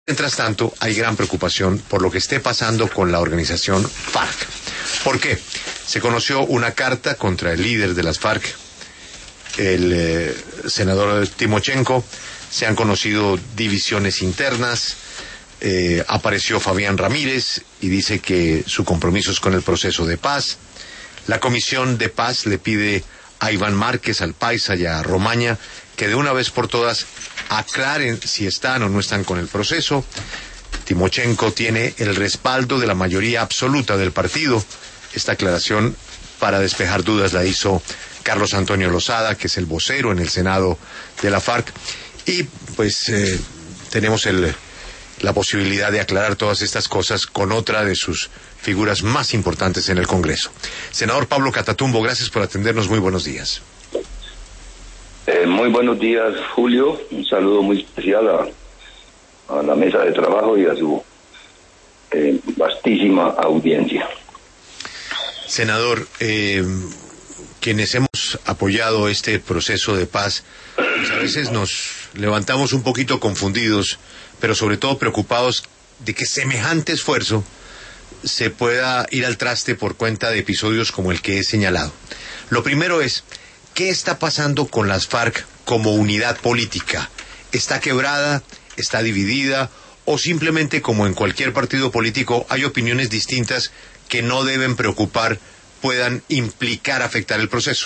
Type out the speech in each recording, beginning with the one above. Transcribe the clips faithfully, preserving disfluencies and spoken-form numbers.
Mientras tanto, hay gran preocupación por lo que esté pasando con la organización FARC. ¿Por qué? Se conoció una carta contra el líder de las FARC, el eh, senador Timochenko. Se han conocido divisiones internas. Eh, apareció Fabián Ramírez y dice que su compromiso es con el proceso de paz. La Comisión de Paz le pide a Iván Márquez, al Paisa y a Romaña que de una vez por todas aclaren si están o no están con el proceso. Timochenko tiene el respaldo de la mayoría absoluta del partido. Esta aclaración, para despejar dudas, la hizo Carlos Antonio Lozada, que es el vocero en el Senado de la FARC. Y pues eh, tenemos el, la posibilidad de aclarar todas estas cosas con otra de sus figuras más importantes en el Congreso. Senador Pablo Catatumbo, gracias por atendernos. Muy buenos días. Eh, muy buenos días, Julio. Un saludo muy especial a, a la mesa de trabajo y a su eh, vastísima audiencia. Senador, eh, quienes hemos apoyado este proceso de paz, pues a veces nos levantamos un poquito confundidos, pero sobre todo preocupados de que semejante esfuerzo se pueda ir al traste por cuenta de episodios como el que he señalado. Lo primero es, ¿qué está pasando con las FARC como unidad política? ¿Está quebrada? ¿Está dividida? ¿O simplemente, como en cualquier partido político, hay opiniones distintas que no deben preocupar, puedan implicar, afectar el proceso?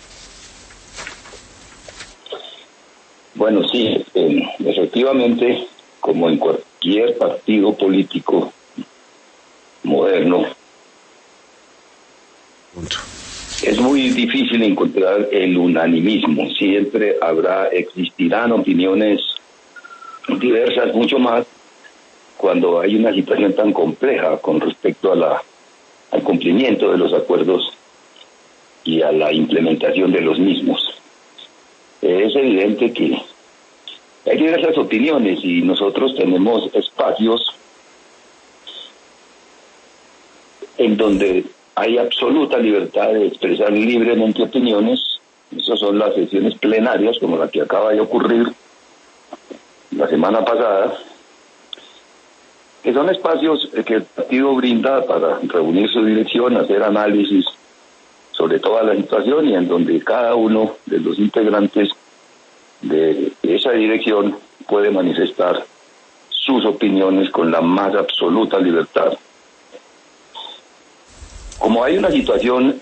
Bueno, sí, eh, efectivamente, como en cualquier partido político moderno, Punto. Es muy difícil encontrar el unanimismo. Siempre habrá, existirán opiniones diversas, mucho más cuando hay una situación tan compleja con respecto a la, al cumplimiento de los acuerdos y a la implementación de los mismos. Es evidente que hay diversas opiniones y nosotros tenemos espacios en donde hay absoluta libertad de expresar libremente opiniones. Esas son las sesiones plenarias, como la que acaba de ocurrir la semana pasada, que son espacios que el partido brinda para reunir su dirección, hacer análisis sobre toda la situación y en donde cada uno de los integrantes de esa dirección puede manifestar sus opiniones con la más absoluta libertad. Como hay una situación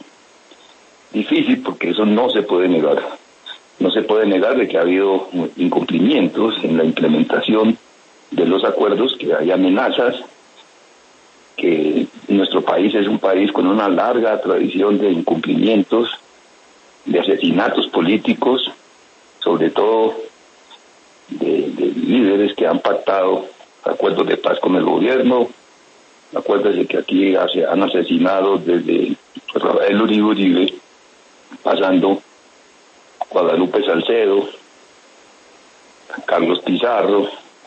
difícil, porque eso no se puede negar, no se puede negar de que ha habido incumplimientos en la implementación de los acuerdos, que hay amenazas, que nuestro país es un país con una larga tradición de incumplimientos, de asesinatos políticos, sobre todo de, de líderes que han pactado acuerdos de paz con el gobierno. Acuérdense que aquí hace, han asesinado desde Rafael Uribe Uribe, pasando Guadalupe Salcedo, Carlos Pizarro,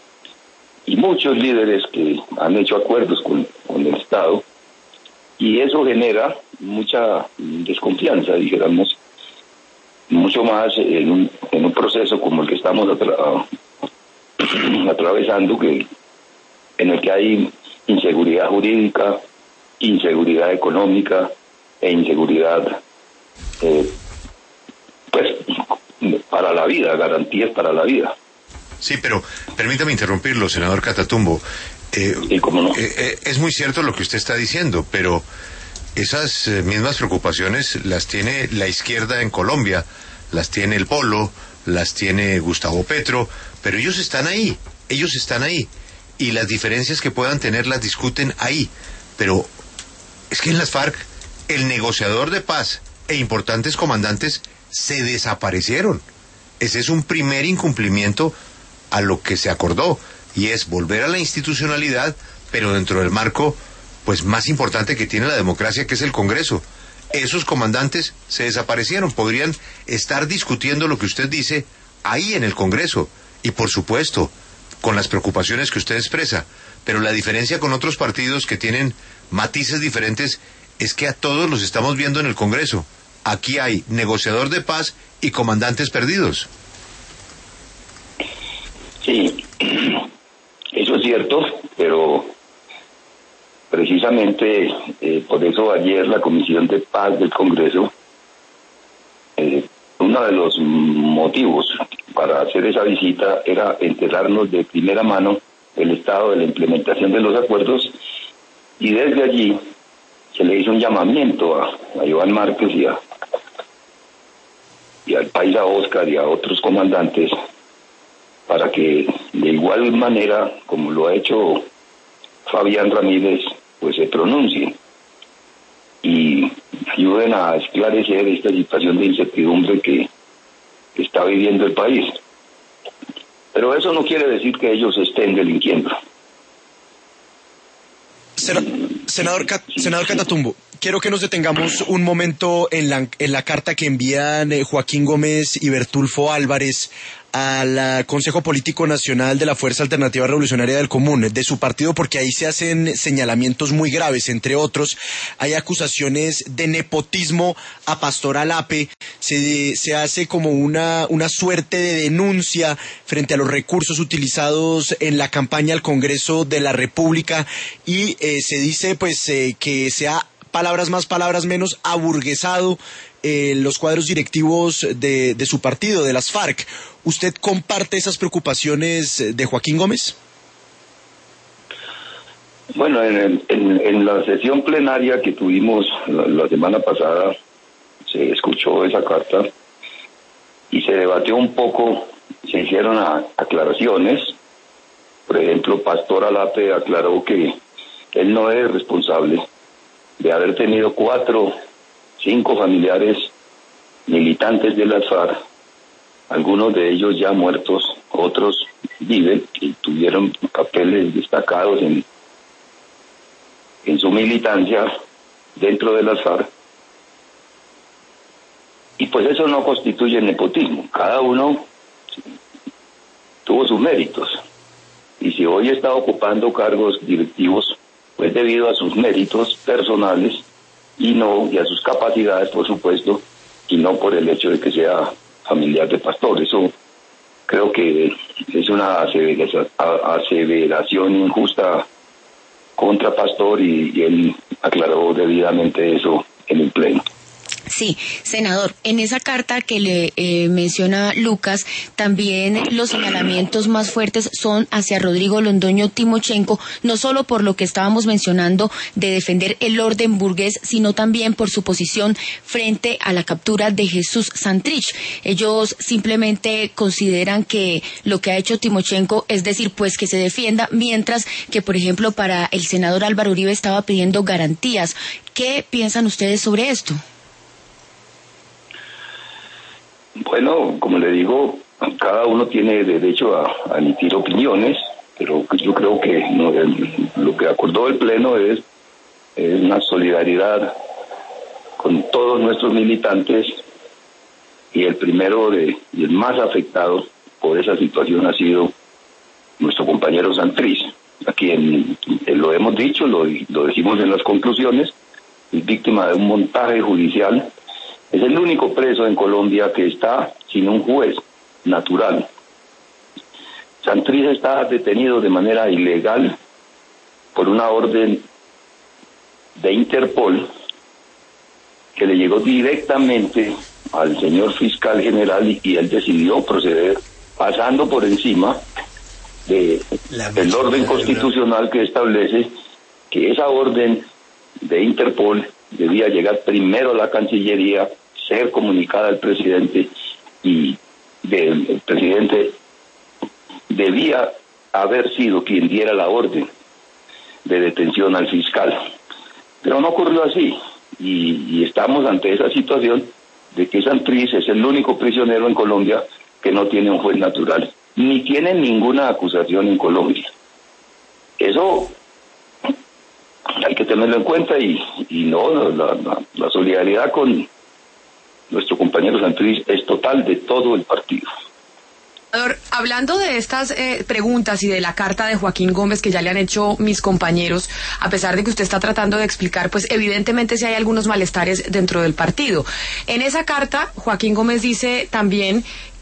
y muchos líderes que han hecho acuerdos con, con el Estado, y eso genera mucha desconfianza, dijéramos, mucho más en un, en un proceso como el que estamos atra atravesando, que en el que hay inseguridad jurídica, inseguridad económica e inseguridad eh, pues para la vida, garantías para la vida. Sí, pero permítame interrumpirlo, senador Catatumbo. Eh, sí, cómo no. eh, eh, es muy cierto lo que usted está diciendo, pero esas eh, mismas preocupaciones las tiene la izquierda en Colombia, las tiene el Polo, las tiene Gustavo Petro, pero ellos están ahí, ellos están ahí. Y las diferencias que puedan tener las discuten ahí. Pero es que en las FARC el negociador de paz e importantes comandantes se desaparecieron. Ese es un primer incumplimiento a lo que se acordó, y es volver a la institucionalidad, pero dentro del marco pues más importante que tiene la democracia, que es el Congreso. Esos comandantes se desaparecieron. Podrían estar discutiendo lo que usted dice ahí en el Congreso, y por supuesto con las preocupaciones que usted expresa, pero la diferencia con otros partidos que tienen matices diferentes es que a todos los estamos viendo en el Congreso. Aquí hay negociador de paz y comandantes perdidos. Sí, eso cierto, pero precisamente eh, por eso ayer la Comisión de Paz del Congreso, eh, uno de los motivos para hacer esa visita era enterarnos de primera mano el estado de la implementación de los acuerdos, y desde allí se le hizo un llamamiento a, a Iván Márquez y, a, y al Paisa Oscar y a otros comandantes para que de igual manera como lo ha hecho Fabián Ramírez, pues se pronuncien y ayuden a esclarecer esta situación de incertidumbre que, que está viviendo el país. Pero eso no quiere decir que ellos estén delinquiendo. Senador, senador Catatumbo, quiero que nos detengamos un momento en la, en la carta que envían Joaquín Gómez y Bertulfo Álvarez al Consejo Político Nacional de la Fuerza Alternativa Revolucionaria del Común, de su partido, porque ahí se hacen señalamientos muy graves. Entre otros, hay acusaciones de nepotismo a Pastor Alape, se, se hace como una, una suerte de denuncia frente a los recursos utilizados en la campaña al Congreso de la República, y eh, se dice pues eh, que se ha, palabras más, palabras menos, aburguesado eh, los cuadros directivos de, de su partido, de las FARC. ¿Usted comparte esas preocupaciones de Joaquín Gómez? Bueno, en, el, en, en la sesión plenaria que tuvimos la, la semana pasada se escuchó esa carta y se debatió un poco, se hicieron a, aclaraciones. Por ejemplo, Pastor Alape aclaró que él no es responsable de haber tenido cuatro, cinco familiares militantes de las FARC, algunos de ellos ya muertos, otros viven y tuvieron papeles destacados en, en su militancia dentro de las FARC. Y pues eso no constituye nepotismo, cada uno tuvo sus méritos. Y si hoy está ocupando cargos directivos, pues debido a sus méritos personales y no, y a sus capacidades, por supuesto, y no por el hecho de que sea familiar de Pastor. Eso creo que es una aseveración injusta contra Pastor y, y él aclaró debidamente eso en el pleno. Sí, senador, en esa carta que le eh, menciona Lucas, también los señalamientos más fuertes son hacia Rodrigo Londoño Timochenko, no solo por lo que estábamos mencionando de defender el orden burgués, sino también por su posición frente a la captura de Jesús Santrich. Ellos simplemente consideran que lo que ha hecho Timochenko es decir, pues que se defienda, mientras que, por ejemplo, para el senador Álvaro Uribe estaba pidiendo garantías. ¿Qué piensan ustedes sobre esto? Bueno, como le digo, cada uno tiene derecho a, a emitir opiniones, pero yo creo que no, el, lo que acordó el Pleno es, es una solidaridad con todos nuestros militantes, y el primero de, y el más afectado por esa situación ha sido nuestro compañero Santrich, a quien eh, lo hemos dicho, lo, lo decimos en las conclusiones, es víctima de un montaje judicial. Es el único preso en Colombia que está sin un juez natural. Santrich está detenido de manera ilegal por una orden de Interpol que le llegó directamente al señor fiscal general y, y él decidió proceder pasando por encima de, del orden constitucional que establece que esa orden de Interpol debía llegar primero a la Cancillería, ser comunicada al presidente, y de, el presidente debía haber sido quien diera la orden de detención al fiscal. Pero no ocurrió así, y, y estamos ante esa situación de que Santrich es el único prisionero en Colombia que no tiene un juez natural, ni tiene ninguna acusación en Colombia. Eso hay que tenerlo en cuenta, y, y no, la, la, la solidaridad con nuestro compañero Santrich es total de todo el partido. Hablando de estas eh, preguntas y de la carta de Joaquín Gómez que ya le han hecho mis compañeros, a pesar de que usted está tratando de explicar, pues evidentemente sí hay algunos malestares dentro del partido. En esa carta, Joaquín Gómez dice también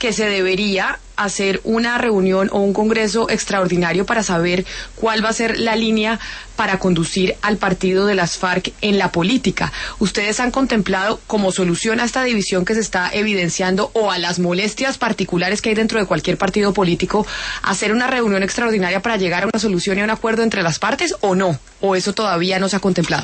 que se debería hacer una reunión o un congreso extraordinario para saber cuál va a ser la línea para conducir al partido de las FARC en la política. ¿Ustedes han contemplado como solución a esta división que se está evidenciando o a las molestias particulares que hay dentro de cualquier partido político, hacer una reunión extraordinaria para llegar a una solución y a un acuerdo entre las partes o no? ¿O eso todavía no se ha contemplado?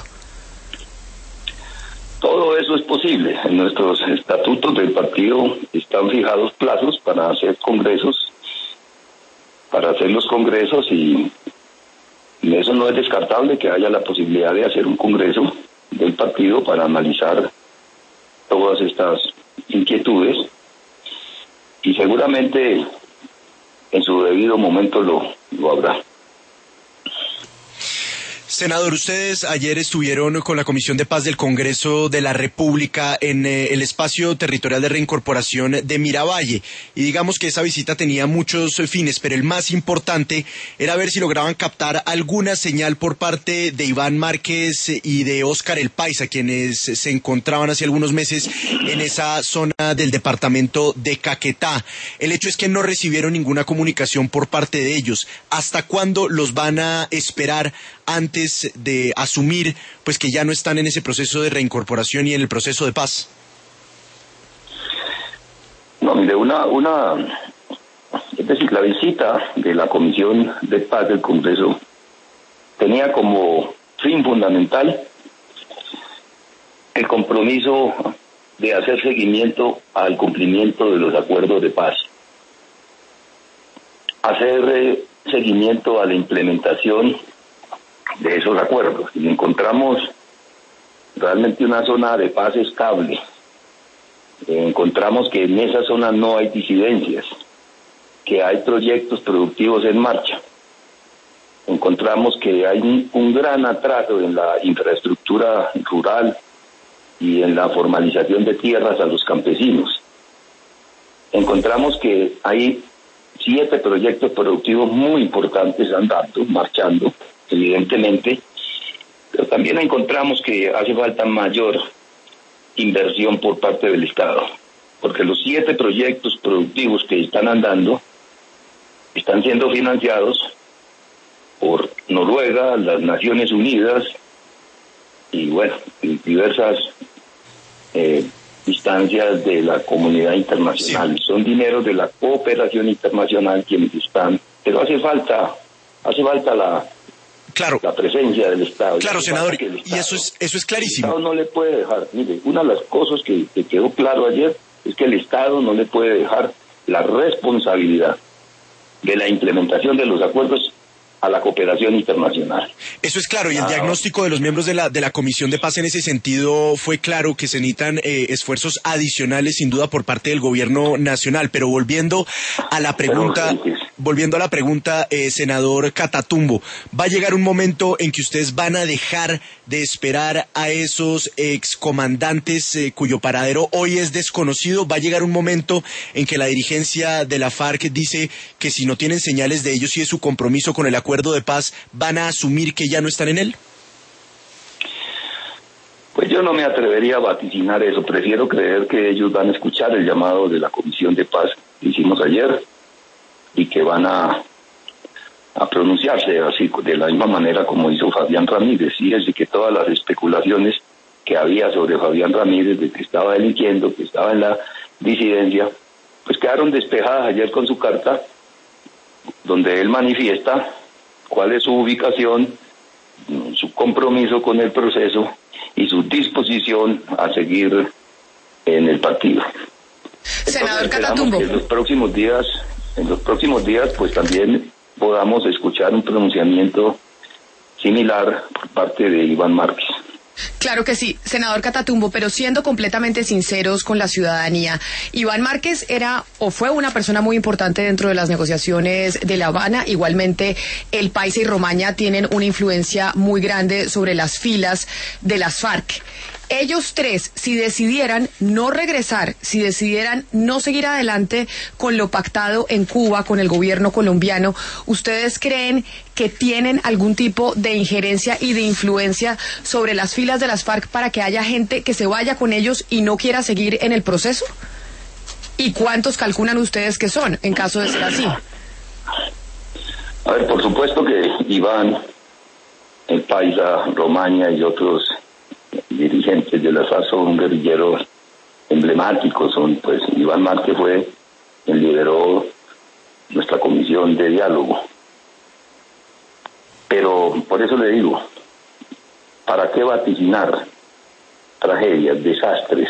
Todo eso es posible. En nuestros estatutos del partido están fijados plazos para hacer congresos, para hacer los congresos y eso no es descartable que haya la posibilidad de hacer un congreso del partido para analizar todas estas inquietudes y seguramente en su debido momento lo, lo habrá. Senador, ustedes ayer estuvieron con la Comisión de Paz del Congreso de la República en eh, el espacio territorial de reincorporación de Miravalle y digamos que esa visita tenía muchos fines, pero el más importante era ver si lograban captar alguna señal por parte de Iván Márquez y de Óscar El Paisa, quienes se encontraban hace algunos meses en esa zona del departamento de Caquetá. El hecho es que no recibieron ninguna comunicación por parte de ellos. ¿Hasta cuándo los van a esperar antes de asumir pues que ya no están en ese proceso de reincorporación y en el proceso de paz? No, mire, una, una, es decir, la visita de la Comisión de Paz del Congreso tenía como fin fundamental el compromiso de hacer seguimiento al cumplimiento de los acuerdos de paz, hacer eh, seguimiento a la implementación de esos acuerdos, y encontramos realmente una zona de paz estable. Eh, encontramos que en esa zona no hay disidencias, que hay proyectos productivos en marcha. Encontramos que hay un, un gran atraso en la infraestructura rural y en la formalización de tierras a los campesinos. Encontramos que hay siete proyectos productivos muy importantes andando, marchando, evidentemente, pero también encontramos que hace falta mayor inversión por parte del Estado, porque los siete proyectos productivos que están andando están siendo financiados por Noruega, las Naciones Unidas y bueno, diversas eh, instancias de la comunidad internacional. Sí. Son dineros de la cooperación internacional quienes están, pero hace falta, hace falta la Claro. La presencia del Estado. Claro, senador, Estado, y eso es eso es clarísimo. El Estado no le puede dejar, mire, una de las cosas que, que quedó claro ayer es que el Estado no le puede dejar la responsabilidad de la implementación de los acuerdos a la cooperación internacional. Eso es claro, y el ah, diagnóstico de los miembros de la de la Comisión de Paz en ese sentido fue claro, que se necesitan eh, esfuerzos adicionales sin duda por parte del gobierno nacional. Pero volviendo a la pregunta, pero, volviendo a la pregunta, eh, senador Catatumbo, ¿va a llegar un momento en que ustedes van a dejar de esperar a esos excomandantes eh, cuyo paradero hoy es desconocido? ¿Va a llegar un momento en que la dirigencia de la FARC dice que si no tienen señales de ellos y de su compromiso con el acuerdo de paz, van a asumir que ya no están en él? Pues yo no me atrevería a vaticinar eso. Prefiero creer que ellos van a escuchar el llamado de la Comisión de Paz que hicimos ayer y que van a, a pronunciarse así, de la misma manera como hizo Fabián Ramírez. Y es que todas las especulaciones que había sobre Fabián Ramírez, de que estaba delinquiendo, que estaba en la disidencia, pues quedaron despejadas ayer con su carta, donde él manifiesta cuál es su ubicación, su compromiso con el proceso y su disposición a seguir en el partido. Senador Catatumbo. En los próximos días, en los próximos días, pues también podamos escuchar un pronunciamiento similar por parte de Iván Márquez. Claro que sí, senador Catatumbo, pero siendo completamente sinceros con la ciudadanía, Iván Márquez era o fue una persona muy importante dentro de las negociaciones de La Habana. Igualmente, El Paisa y Romaña tienen una influencia muy grande sobre las filas de las FARC. Ellos tres, si decidieran no regresar, si decidieran no seguir adelante con lo pactado en Cuba con el gobierno colombiano, ¿ustedes creen que tienen algún tipo de injerencia y de influencia sobre las filas de las FARC para que haya gente que se vaya con ellos y no quiera seguir en el proceso? ¿Y cuántos calculan ustedes que son, en caso de ser así? A ver, por supuesto que Iván, el Paisa, Romaña y otros dirigentes de la FARC son guerrilleros emblemáticos. Son, pues, Iván Márquez fue quien lideró nuestra comisión de diálogo. Pero por eso le digo, ¿para qué vaticinar tragedias, desastres?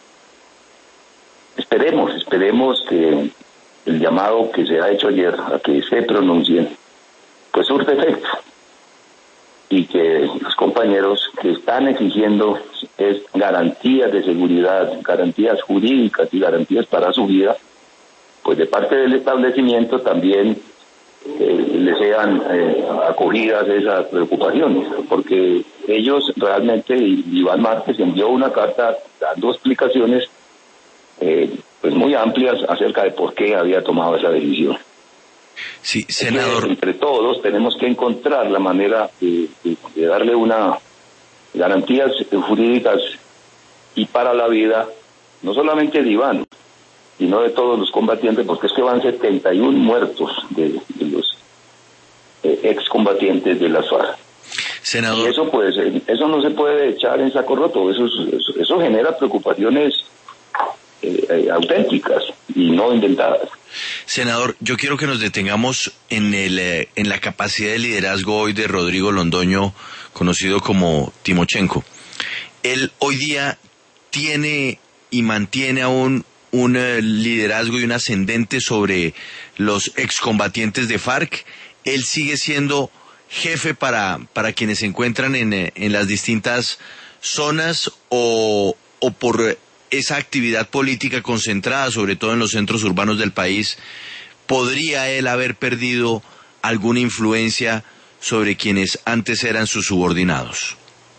Esperemos, esperemos que el llamado que se ha hecho ayer a que se pronuncien, pues surte efecto, y que los compañeros que están exigiendo es garantías de seguridad, garantías jurídicas y garantías para su vida, pues de parte del establecimiento también eh, le sean eh, acogidas esas preocupaciones, porque ellos realmente, Iván Márquez envió una carta dando explicaciones eh, pues muy amplias acerca de por qué había tomado esa decisión. Sí, senador. Es que entre todos tenemos que encontrar la manera de, de, de darle una garantías jurídicas y para la vida, no solamente de Iván, sino de todos los combatientes, porque es que van setenta y uno muertos de, de los eh, excombatientes de las FARC. Senador. Y eso pues, eso no se puede echar en saco roto, eso, eso, eso genera preocupaciones eh, eh, auténticas y no inventadas. Senador, yo quiero que nos detengamos en el eh, en la capacidad de liderazgo hoy de Rodrigo Londoño, conocido como Timochenko. Él hoy día tiene y mantiene aún un eh, liderazgo y un ascendente sobre los excombatientes de FARC. Él sigue siendo jefe para para quienes se encuentran en, eh, en las distintas zonas o, o por esa actividad política concentrada sobre todo en los centros urbanos del país, ¿podría él haber perdido alguna influencia sobre quienes antes eran sus subordinados?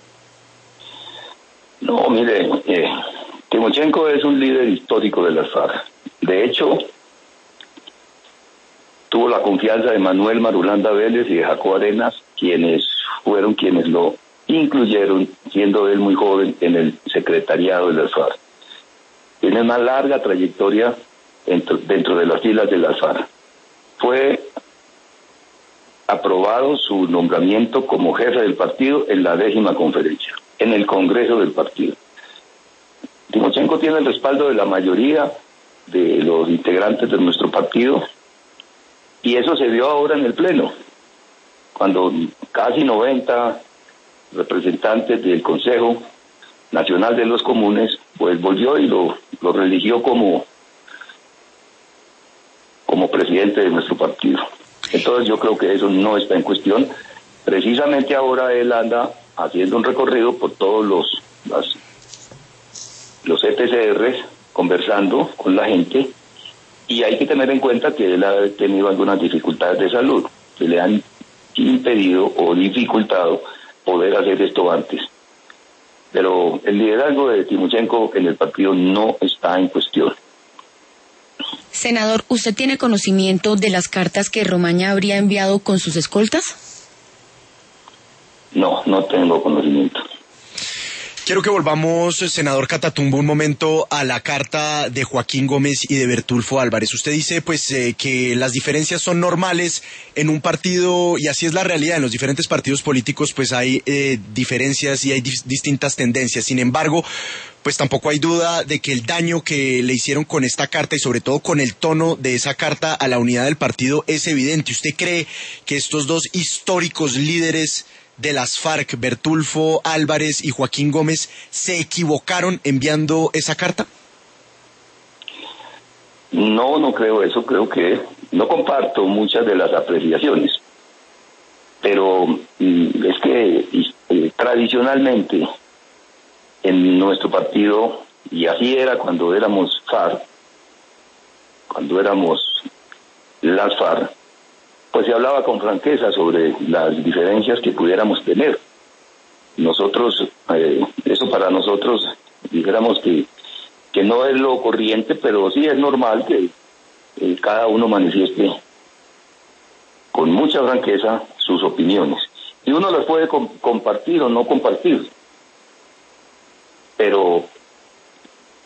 No, mire, eh, Timochenko es un líder histórico de las FARC. De hecho, tuvo la confianza de Manuel Marulanda Vélez y de Jacob Arenas, quienes fueron quienes lo incluyeron, siendo él muy joven, en el secretariado de las FARC. Tiene una larga trayectoria dentro, dentro de las filas de las FARC. Fue aprobado su nombramiento como jefe del partido en la décima conferencia, en el Congreso del partido. Timochenko tiene el respaldo de la mayoría de los integrantes de nuestro partido, y eso se vio ahora en el Pleno, cuando casi noventa representantes del Consejo Nacional de los Comunes pues volvió y lo, lo religió como, como presidente de nuestro partido. Entonces yo creo que eso no está en cuestión. Precisamente ahora él anda haciendo un recorrido por todos los las, los E P C Rs, conversando con la gente, y hay que tener en cuenta que él ha tenido algunas dificultades de salud que le han impedido o dificultado poder hacer esto antes. Pero el liderazgo de Timochenko en el partido no está en cuestión. Senador, ¿usted tiene conocimiento de las cartas que Romaña habría enviado con sus escoltas? No, no tengo conocimiento. Quiero que volvamos, senador Catatumbo, un momento a la carta de Joaquín Gómez y de Bertulfo Álvarez. Usted dice pues eh, que las diferencias son normales en un partido, y así es la realidad. En los diferentes partidos políticos pues hay eh, diferencias y hay di- distintas tendencias. Sin embargo, pues tampoco hay duda de que el daño que le hicieron con esta carta y sobre todo con el tono de esa carta a la unidad del partido es evidente. ¿Usted cree que estos dos históricos líderes de las FARC, Bertulfo Álvarez y Joaquín Gómez, se equivocaron enviando esa carta? No, no creo eso. Creo que no comparto muchas de las apreciaciones, pero mm, es que eh, tradicionalmente en nuestro partido, y así era cuando éramos FARC, cuando éramos las FARC, pues se hablaba con franqueza sobre las diferencias que pudiéramos tener. Nosotros, eh, eso para nosotros, dijéramos que, que no es lo corriente, pero sí es normal que eh, cada uno manifieste con mucha franqueza sus opiniones. Y uno las puede com- compartir o no compartir, pero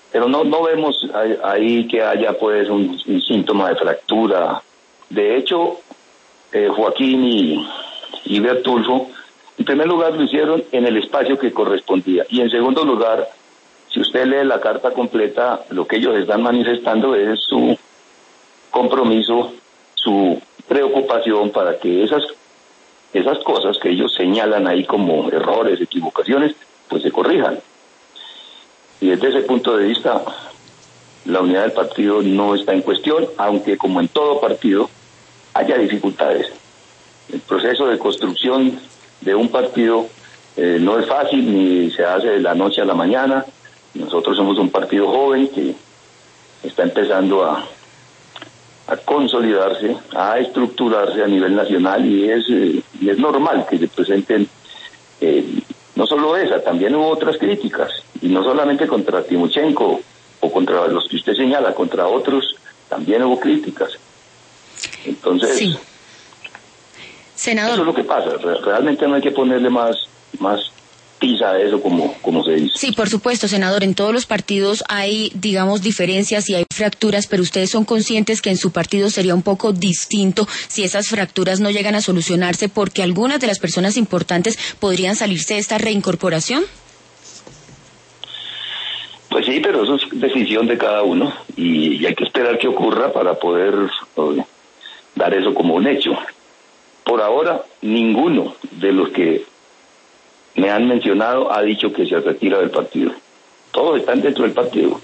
pero no no vemos ahí que haya pues un, un síntoma de fractura. De hecho, eh, Joaquín y, y Bertulfo, en primer lugar lo hicieron en el espacio que correspondía, y en segundo lugar, si usted lee la carta completa, lo que ellos están manifestando es su compromiso, su preocupación para que esas esas cosas que ellos señalan ahí como errores, equivocaciones, pues se corrijan. Y desde ese punto de vista, la unidad del partido no está en cuestión, aunque como en todo partido haya dificultades. El proceso de construcción de un partido eh, no es fácil ni se hace de la noche a la mañana. Nosotros somos un partido joven que está empezando a a consolidarse, a estructurarse a nivel nacional, y es eh, y es normal que se presenten eh, no solo esa, también hubo otras críticas, y no solamente contra Timochenko o contra los que usted señala, contra otros también hubo críticas. Entonces, sí. Senador, eso es lo que pasa. Realmente no hay que ponerle más más pisa a eso, como, como se dice. Sí, por supuesto, senador. En todos los partidos hay, digamos, diferencias y hay fracturas, pero ustedes son conscientes que en su partido sería un poco distinto si esas fracturas no llegan a solucionarse, porque algunas de las personas importantes podrían salirse de esta reincorporación. Pues sí, pero eso es decisión de cada uno, y, y hay que esperar que ocurra para poder eh, dar eso como un hecho. Por ahora, ninguno de los que me han mencionado ha dicho que se retira del partido. Todos están dentro del partido.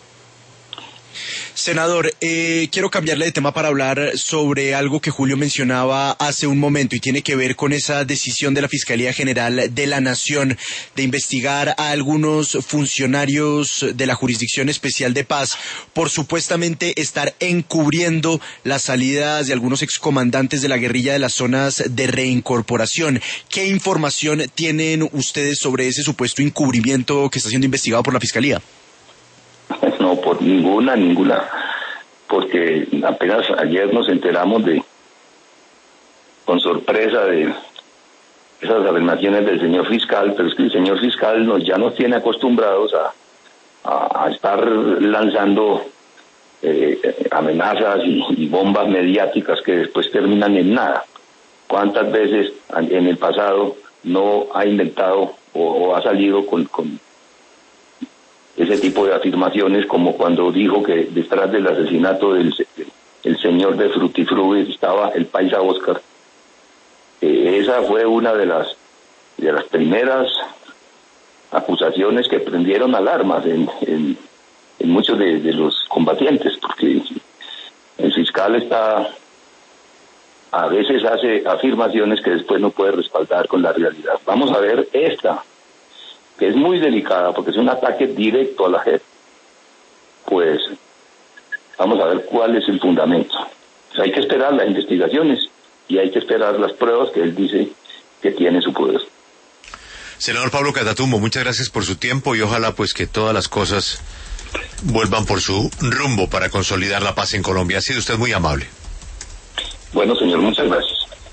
Senador, eh, quiero cambiarle de tema para hablar sobre algo que Julio mencionaba hace un momento y tiene que ver con esa decisión de la Fiscalía General de la Nación de investigar a algunos funcionarios de la Jurisdicción Especial de Paz por supuestamente estar encubriendo las salidas de algunos excomandantes de la guerrilla de las zonas de reincorporación. ¿Qué información tienen ustedes sobre ese supuesto encubrimiento que está siendo investigado por la Fiscalía? No, por ninguna, ninguna, porque apenas ayer nos enteramos de, con sorpresa, de esas afirmaciones del señor fiscal, pero es que el señor fiscal nos, ya nos tiene acostumbrados a, a, a estar lanzando eh, amenazas y, y bombas mediáticas que después terminan en nada. ¿Cuántas veces en el pasado no ha inventado o, o ha salido con... con ese tipo de afirmaciones, como cuando dijo que detrás del asesinato del el señor de Frutifruti estaba el paisa Oscar? Eh, esa fue una de las de las primeras acusaciones que prendieron alarmas en, en, en muchos de, de los combatientes, porque el fiscal está a veces hace afirmaciones que después no puede respaldar con la realidad. Vamos a ver esta, que es muy delicada porque es un ataque directo a la J E P. Pues vamos a ver cuál es el fundamento. Pues hay que esperar las investigaciones y hay que esperar las pruebas que él dice que tiene su poder. Senador Pablo Catatumbo, muchas gracias por su tiempo y ojalá pues que todas las cosas vuelvan por su rumbo para consolidar la paz en Colombia. Ha sido usted muy amable. Bueno, señor, muchas gracias.